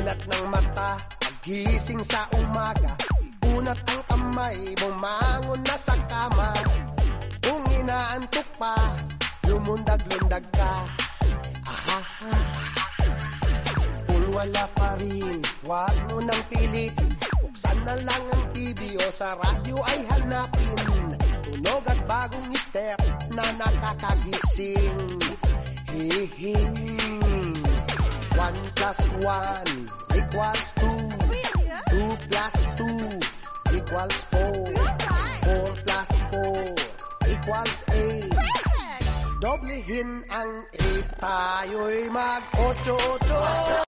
Mulat ng mata, pagising sa umaga, unat ang kamay, bumangon na sa kama. Kung inaantok pa, lumundag-lundag ka. Ahaha. Kung wala pa rin, huwag mo nang pilitin. Buksan na lang ang TV o sa radyo ay hanapin. Tunog at bagong step na nakakagising. Hihing 1 plus 1 equals 2. 2 plus 2 equals 4. 4 plus 4 equals 8. Doblehin ang 8, tayo'y mag-8-8.